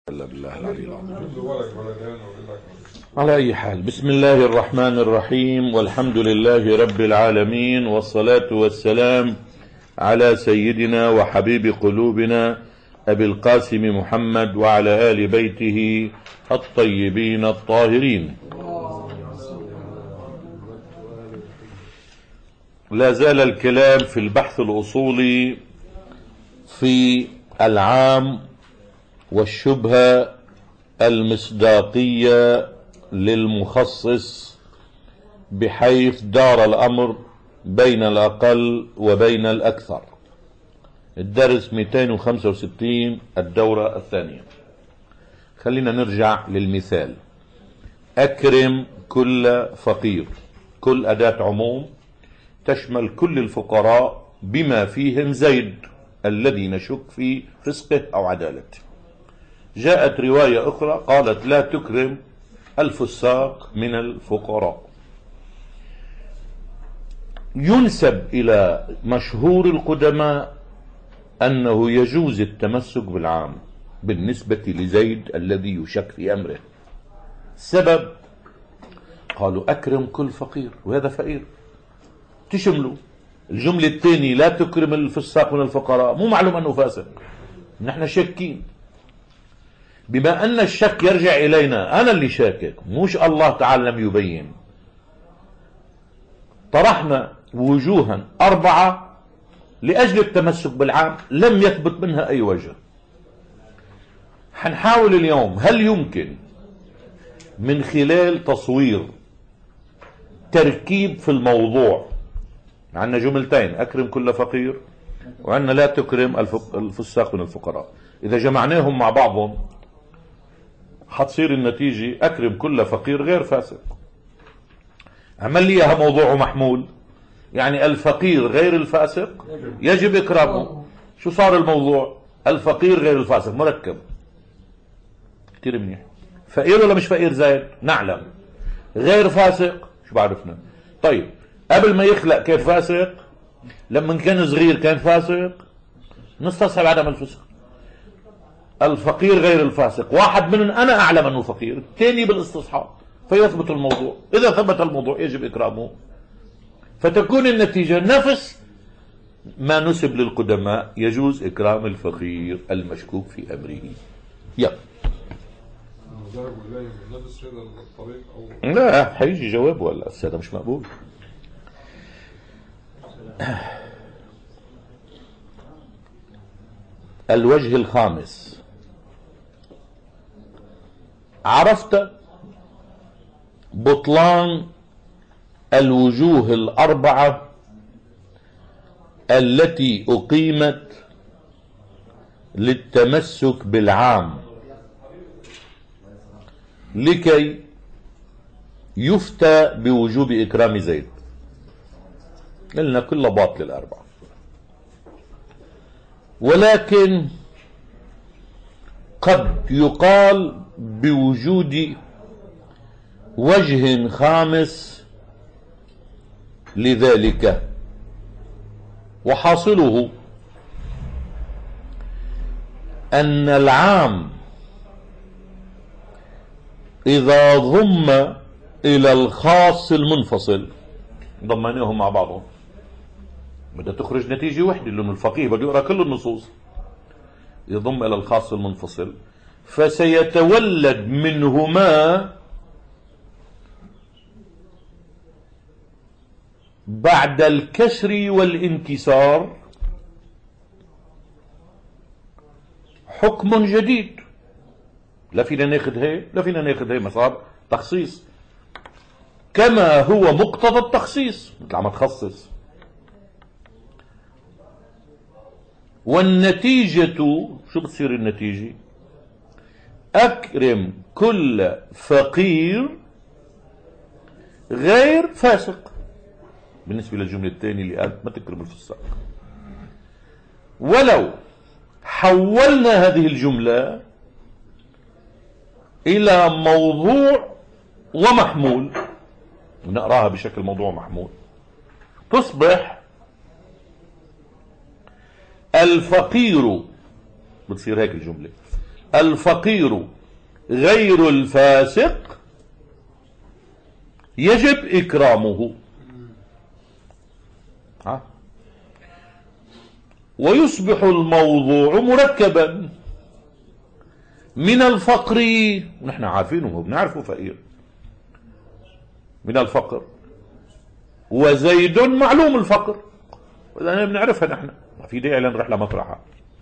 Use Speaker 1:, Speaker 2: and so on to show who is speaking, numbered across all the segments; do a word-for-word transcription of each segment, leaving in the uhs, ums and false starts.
Speaker 1: إلا بالله العلي العظيم. على أي حال، بسم الله الرحمن الرحيم، والحمد لله رب العالمين، والصلاة والسلام على سيدنا وحبيب قلوبنا أبي القاسم محمد وعلى آل بيته الطيبين الطاهرين. لا زال الكلام في البحث الأصولي في العام والشبهة المصداقية للمخصص، بحيث دار الأمر بين الأقل وبين الأكثر. الدرس مئتين وخمسة وستين، الدورة الثانية. خلينا نرجع للمثال. أكرم كل فقير، كل أداة عموم تشمل كل الفقراء بما فيهم زيد الذي نشك في فسقه أو عدالته. جاءت رواية أخرى قالت لا تكرم الفساق من الفقراء. ينسب إلى مشهور القدماء أنه يجوز التمسك بالعام بالنسبة لزيد الذي يشك في أمره. السبب قالوا أكرم كل فقير، وهذا فقير تشمله. الجملة الثانية لا تكرم الفساق من الفقراء، مو معلوم أنه فاسق، نحن شاكين. بما أن الشك يرجع إلينا، أنا اللي شاكك، مش الله تعالى لم يبين. طرحنا وجوها أربعة لأجل التمسك بالعام لم يثبت منها أي وجه. حنحاول اليوم هل يمكن من خلال تصوير تركيب في الموضوع. عندنا جملتين، أكرم كل فقير، وعندنا لا تكرم الفساق من الفقراء. إذا جمعناهم مع بعضهم حتصير النتيجة أكرم كل فقير غير فاسق. عمل لي إياها موضوع محمول، يعني الفقير غير الفاسق يجب إكرامه. شو صار الموضوع؟ الفقير غير الفاسق مركب كتير منيح. فقير ولا مش فقير زايد؟ نعلم. غير فاسق شو بعرفنا؟ طيب قبل ما يخلق كيف فاسق؟ لما كان صغير كان فاسق؟ نستصحب عدم الفسق. الفقير غير الفاسق، واحد منهم أنا أعلم أنه فقير، الثاني بالاستصحاب، فيثبت الموضوع. إذا ثبت الموضوع يجب إكرامه، فتكون النتيجة نفس ما نسب للقدماء، يجوز إكرام الفقير المشكوك في أمره. يلا لا حيجي جواب ولا هذا مش مقبول. الوجه الخامس، عرفت بطلان الوجوه الأربعة التي أقيمت للتمسك بالعام لكي يفتى بوجوب إكرام زيد. قلنا كل باطل الأربعة، ولكن قد يقال بوجود وجه خامس لذلك، وحاصله أن العام إذا ضم إلى الخاص المنفصل، ضمناهم مع بعضهم، بدها تخرج نتيجة وحدة، لأن الفقيه بده يقرأ كل النصوص، يضم إلى الخاص المنفصل، فسيتولد منهما بعد الكسر والانكسار حكم جديد. لا فينا ناخذ هي لا فينا ناخذ هي، مسار تخصيص كما هو مقتضى التخصيص، مثل عم تخصص. والنتيجة شو بتصير النتيجة؟ أكرم كل فقير غير فاسق، بالنسبة للجملة الثانية اللي قالت ما تكرم الفساق. ولو حولنا هذه الجملة إلى موضوع ومحمول، ونقراها بشكل موضوع محمول، تصبح الفقير، بتصير هيك الجملة، الفقير غير الفاسق يجب إكرامه. ها؟ ويصبح الموضوع مركبا من الفقر، نحن عارفينه وبنعرفه فقير، من الفقر، وزيد معلوم الفقر، وإذا بنعرفها نحن ما في داعي لنروح لمطرحها،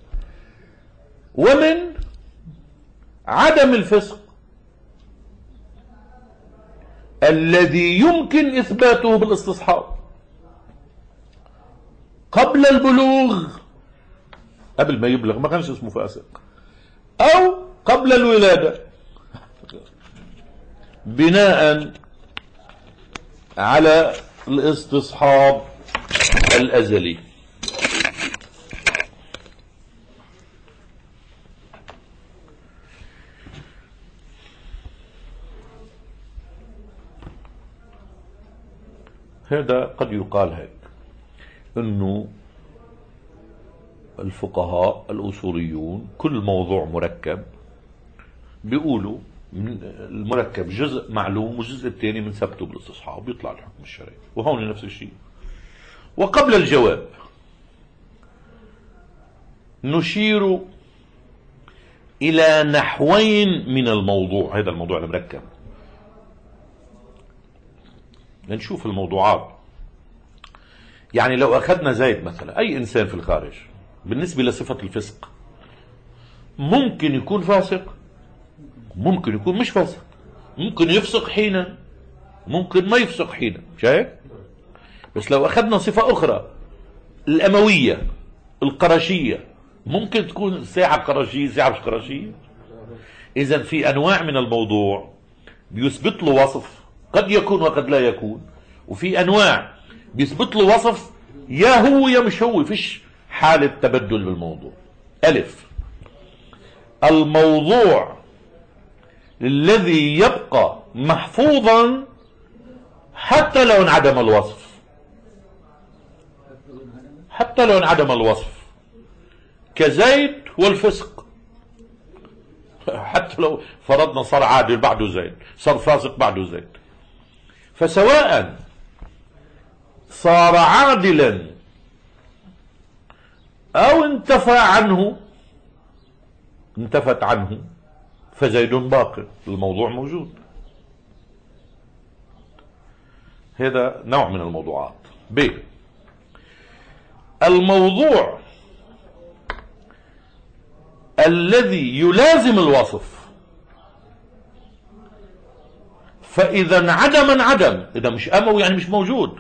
Speaker 1: ومن عدم الفسق الذي يمكن إثباته بالاستصحاب قبل البلوغ، قبل ما يبلغ ما كانش اسمه فاسق، أو قبل الولادة بناء على الاستصحاب الأزلي. هذا قد يقال هيك انه الفقهاء الاصوليون كل موضوع مركب بيقولوا المركب جزء معلوم والجزء الثاني بنثبته بالاستصحاب بيطلع الحكم الشرعي، وهون نفس الشيء. وقبل الجواب نشير الى نحوين من الموضوع، هذا الموضوع المركب. نشوف الموضوعات، يعني لو أخذنا زيد مثلا، أي إنسان في الخارج بالنسبة لصفة الفسق ممكن يكون فاسق، ممكن يكون مش فاسق، ممكن يفسق حينا، ممكن ما يفسق حينا، شايف؟ بس لو أخذنا صفة أخرى الأموية القرشية، ممكن تكون ساعة قرشية ساعة مش قرشية. إذن في أنواع من الموضوع بيثبت له وصف قد يكون وقد لا يكون، وفي أنواع بيثبت له وصف يا هو يا مش هو، فيش حالة تبدل بالموضوع. ألف، الموضوع الذي يبقى محفوظا حتى لو انعدم الوصف، حتى لو انعدم الوصف كزيد والفسق، حتى لو فرضنا صار عادل بعده زيد، صار فاسق بعده زيد، فسواء صار عادلا او انتفى عنه انتفت عنه فزيد باق، الموضوع موجود. هذا نوع من الموضوعات. ب، الموضوع الذي يلازم الوصف، فإذا انعدم انعدم، إذا مش أموي يعني مش موجود،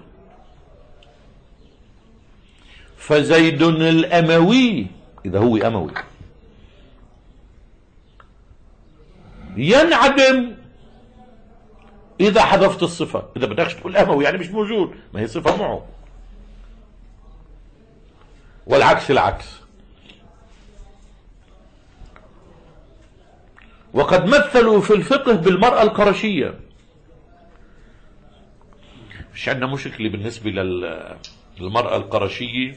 Speaker 1: فزيد الأموي إذا هو أموي ينعدم إذا حذفت الصفة. إذا بدكش تقول أموي يعني مش موجود، ما هي صفة معه، والعكس العكس. وقد مثلوا في الفقه بالمرأة القرشية. مش عندنا مشكلة بالنسبة للمرأة القرشية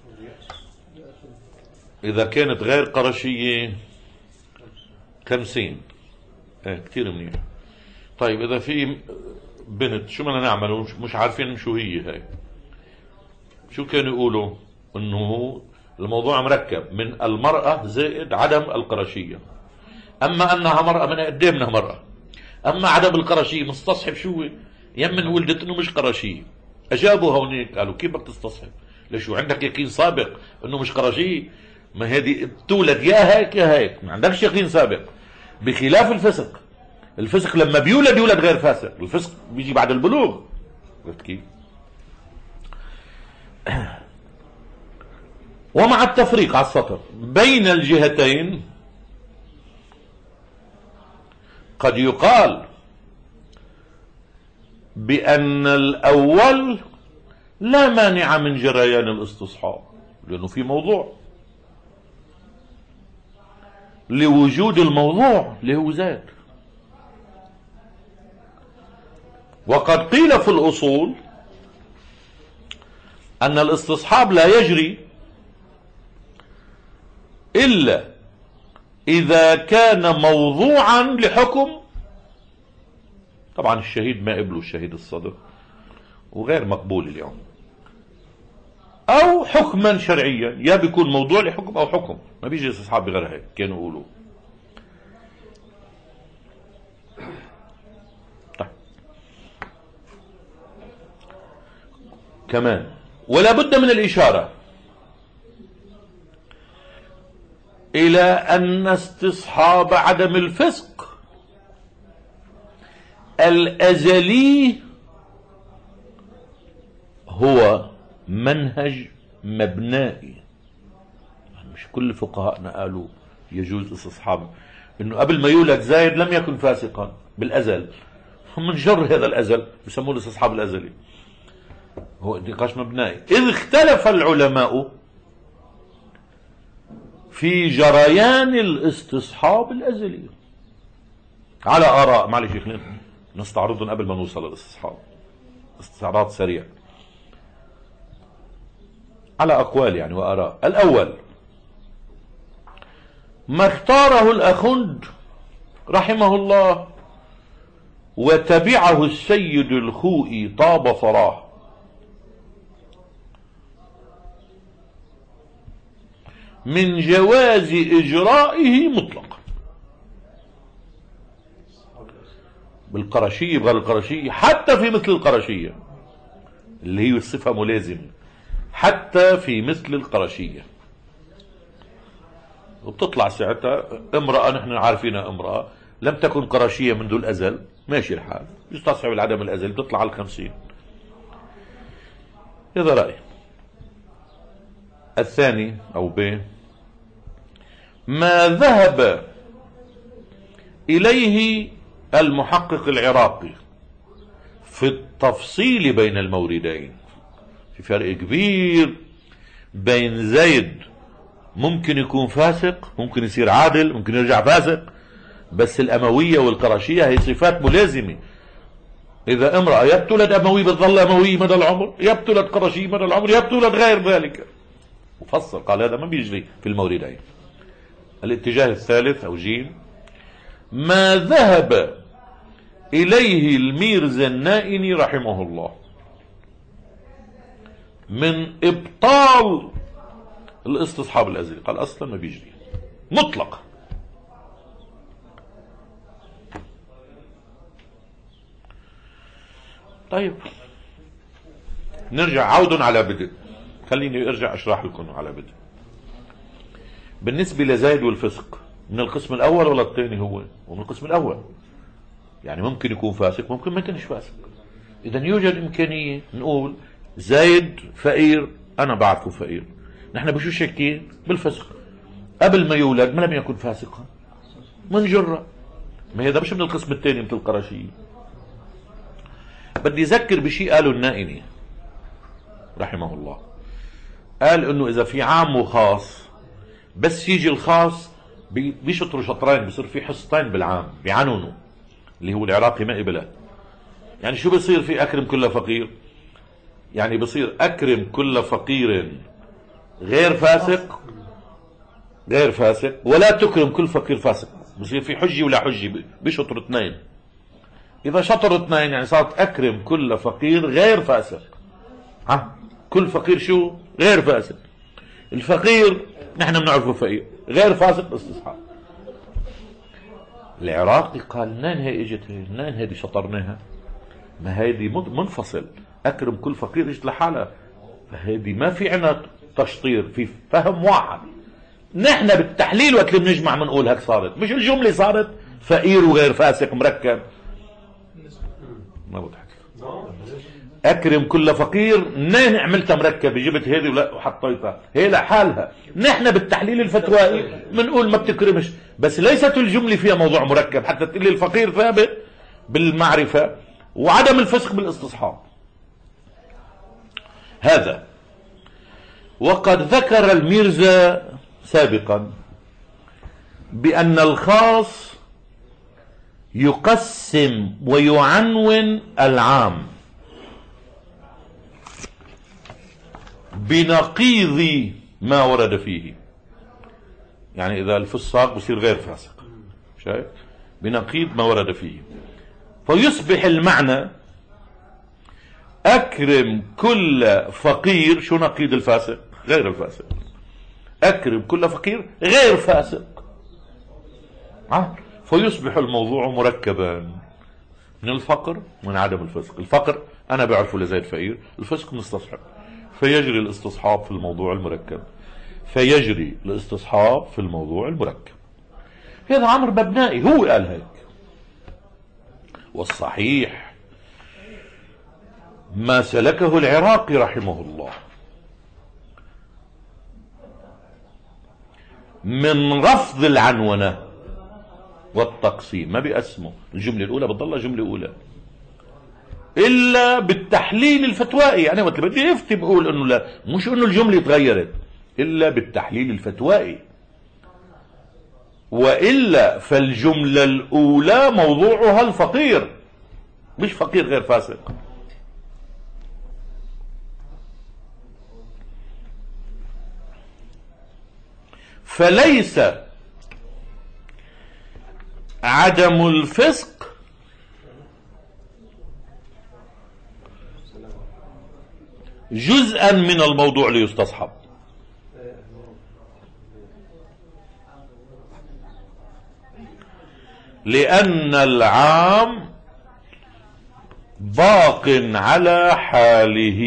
Speaker 1: إذا كانت غير قرشية خمسين، ايه كتير منيح. طيب إذا في بنت شو بدنا نعمل مش عارفين شو هي هاي، شو كانوا يقولوا؟ إنه الموضوع مركب من المرأة زائد عدم القرشية. أما أنها مرأة من قدامنا مرأة، أما عدم القرشية مستصحب شو؟ يمن ولدت إنه مش قرشية. أجابوا هونيك قالوا كيف بدك تستصحب؟ ليش عندك يقين سابق إنه مش قرشية؟ ما هذه تولد يا هيك يا هيك، ما عندكش يقين سابق. بخلاف الفسق، الفسق لما بيولد يولد غير فاسق، الفسق بيجي بعد البلوغ. عرفت كيف؟ ومع التفريق على السطر بين الجهتين قد يقال بأن الأول لا مانع من جريان الاستصحاب، لأنه في موضوع، لوجود الموضوع اللي هو زاد. وقد قيل في الأصول أن الاستصحاب لا يجري إلا إذا كان موضوعا لحكم، طبعا الشهيد ما قبله الشهيد الصدق وغير مقبول اليوم، أو حكما شرعيا، يا بيكون موضوع لحكم أو حكم، ما بيجي أصحابي غير هيك كانوا يقولوا. طيب. كمان ولا بد من الإشارة إلى أن استصحاب عدم الفسق الأزلي هو منهج مبنائي. مش كل فقهاءنا قالوا يجوز استصحاب انه قبل ما يولد زايد لم يكن فاسقا بالازل، من جر هذا الازل بسموه الاستصحاب الازلي. هو نقاش مبنائي. اذ اختلف العلماء في جريان الاستصحاب الازلي على اراء، معلش خلينا نستعرضهم قبل ما نوصل للاستصحاب، استعراض سريع على أقوال يعني وآراء. الأول ما اختاره الأخند رحمه الله وتبعه السيد الخوئي طاب ثراه من جواز إجرائه مطلقا. بالقرشية بغير القرشية، حتى في مثل القرشية اللي هي الصفة ملازمة، حتى في مثل القرشية. وبتطلع ساعتها امرأة نحن عارفينها امرأة لم تكن قرشية منذ الأزل، ماشي الحال، يستصحب العدم الأزل، تطلع على الخمسين. هذا رأي. الثاني أو ب ما ذهب إليه المحقق العراقي في التفصيل بين الموردين. في فرق كبير بين زيد ممكن يكون فاسق، ممكن يصير عادل، ممكن يرجع فاسق، بس الأموية والقرشية هي صفات ملازمة. إذا امرأة يبتلد أموي بتظل أموي مدى العمر، يبتلد قرشي مدى العمر، يبتلد غير ذلك. وفصل قال هذا ما بيجري في الموردين. الاتجاه الثالث أو جيم ما ذهب إليه الميرزا النائني رحمه الله من إبطال الاستصحاب الأزلي، قال أصلا ما بيجري مطلق. طيب نرجع عود على بدء، خليني ارجع اشرح لكم على بدء. بالنسبة لزايد والفسق من القسم الأول ولا الثاني؟ هو ومن القسم الأول، يعني ممكن يكون فاسق ممكن ما يكونش فاسق. إذا يوجد إمكانية نقول زايد فقير، أنا بعرفه فقير، نحن بشو شاكين؟ بالفسق. قبل ما يولد ما لم يكن فاسقا، من جرة. ما هذا مش من القسم الثاني مثل القرشية. بدي أذكر بشيء قاله النائني رحمه الله، قال إنه إذا في عام وخاص، بس يجي الخاص بيشطروا شطرين، بيصير في حصتين بالعام بيعنونوا، اللي هو العراقي ما قبله. يعني شو بيصير في أكرم كل فقير؟ يعني بصير أكرم كل فقير غير فاسق غير فاسق، ولا تكرم كل فقير فاسق. بصير في حجي ولا حجي، بيشطر اثنين. إذا شطر اثنين يعني صارت أكرم كل فقير غير فاسق. ها كل فقير شو؟ غير فاسق. الفقير نحن بنعرفه فقير، غير فاسق استصحاب. العراقي قال نين هي اجت، نين هذه شطرناها؟ ما هذه منفصل، أكرم كل فقير اجت لحالها، هذه ما في عنا تشطير، في فهم واحد. نحن بالتحليل وقت اللي بنجمع بنقول هيك صارت، مش الجملة صارت فقير وغير فاسق مركب. ما بضحك. أكرم كل فقير نين عملتها مركبة، جبت هذه ولا وحطيتها هي لحالها. نحن بالتحليل الفتوائي بنقول ما بتكرمش، بس ليست الجملة فيها موضوع مركب حتى تقول لي الفقير ثابت بالمعرفة وعدم الفسق بالاستصحاب. هذا وقد ذكر الميرزا سابقا بأن الخاص يقسم ويعنون العام بنقيض ما ورد فيه. يعني إذا الفساق بصير غير فاسق، شايف؟ بنقيض ما ورد فيه. فيصبح المعنى أكرم كل فقير، شو نقيض الفاسق؟ غير الفاسق. أكرم كل فقير غير فاسق. آه. فيصبح الموضوع مركبا من الفقر ومن عدم الفسق. الفقر أنا بعرفه لزيد فقير، الفسق مستصحب، فيجري الاستصحاب في الموضوع المركب، فيجري الاستصحاب في الموضوع المركب. هذا عمرو ببنائي هو قال هيك. والصحيح ما سلكه العراقي رحمه الله من رفض العنونة والتقسيم، ما بيقسموا الجملة الأولى بتضلها جملة أولى إلا بالتحليل الفتوائي. يعني وقت بدي يفتي بقول إنه لا، مش إنه الجملة تغيرت، إلا بالتحليل الفتوائي، وإلا فالجملة الأولى موضوعها الفقير، مش فقير غير فاسق. فليس عدم الفسق جزءا من الموضوع ليستصحب، لأن العام باق على حاله.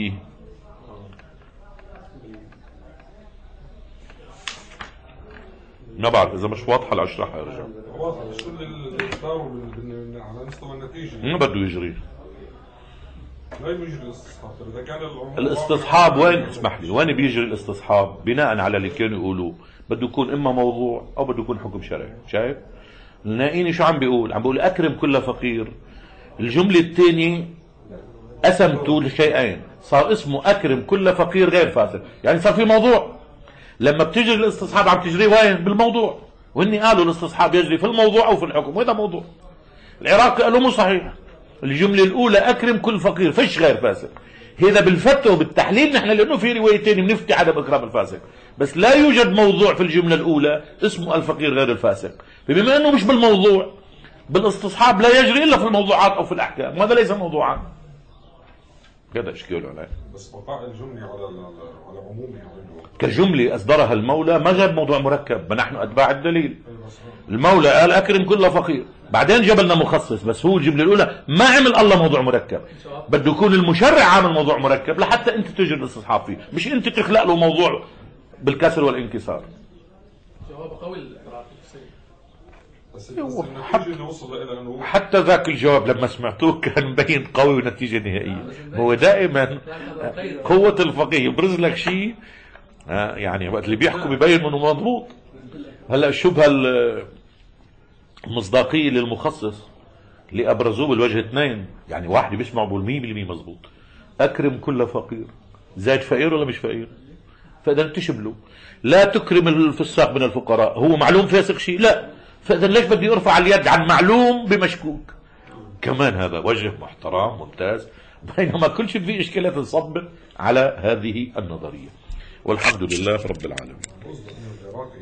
Speaker 1: ما بعرف إذا مش واضحة لأشرحها يا رجال.
Speaker 2: واضحة بس كل الإخبار على مستوى النتيجة
Speaker 1: ما بده يجري.
Speaker 2: لا يجري الاستصحاب. إذا كان
Speaker 1: الاستصحاب وين؟ اسمح لي، وين بيجري الاستصحاب؟ بناء على اللي كانوا يقولوه، بده يكون إما موضوع أو بده يكون حكم شرعي. شايف؟ نلاقيني شو عم بيقول؟ عم بيقول أكرم كل فقير. الجملة الثانية قسمته لشيئين، صار اسمه أكرم كل فقير غير فاسق، يعني صار في موضوع. لما بتجري الاستصحاب عم تجري وين؟ بالموضوع. وهني قالوا الاستصحاب يجري في الموضوع او في الحكم، وهذا موضوع. العراقي قالوا مو صحيح، الجملة الأولى أكرم كل فقير فيش غير فاسق. هذا بالفتوى وبالتحليل نحن، لأنه في روايتين بنفتي عدم إكرام الفاسق، بس لا يوجد موضوع في الجملة الأولى اسمه الفقير غير الفاسق. فبما أنه مش بالموضوع، بالاستصحاب لا يجري إلا في الموضوعات أو في الأحكام، وهذا ليس موضوعا. هذا إشكاله عليه.
Speaker 2: بس بقاء الجملة على على عمومها
Speaker 1: كجملة أصدرها المولى ما جاب موضوع مركب، ما نحن أتباع الدليل. المولى قال أكرم كل فقير، بعدين جاب لنا مخصص، بس هو الجملة الأولى ما عمل الله موضوع مركب، بده يكون المشرع عامل موضوع مركب لحتى أنت تجري الاستصحاب فيه، مش أنت تخلق له موضوع بالكسر والانكسار.
Speaker 3: جواب قوي.
Speaker 2: بس النتيجة اللي وصل إلى أنه
Speaker 1: حتى ذاك الجواب لما سمعتوه كان مبين قوي ونتيجة نهائية. هو دائما قوة الفقيه يبرز لك شيء يعني وقت اللي بيحكوا بيبين انه مضبوط. هلا الشبهة المصداقية للمخصص اللي ابرزوه بالوجه اثنين، يعني واحد بيسمع بقول مية بالمية مضبوط، اكرم كل فقير، زاد فقير ولا مش فقير؟ فاذا تشبلوا لا تكرم الفساق من الفقراء، هو معلوم فاسق شيء؟ لا، فاذا ليش بدي ارفع اليد عن معلوم بمشكوك؟ كمان هذا وجه محترم ممتاز، بينما كل شيء فيه اشكالات نصبر على هذه النظرية. والحمد لله رب العالمين.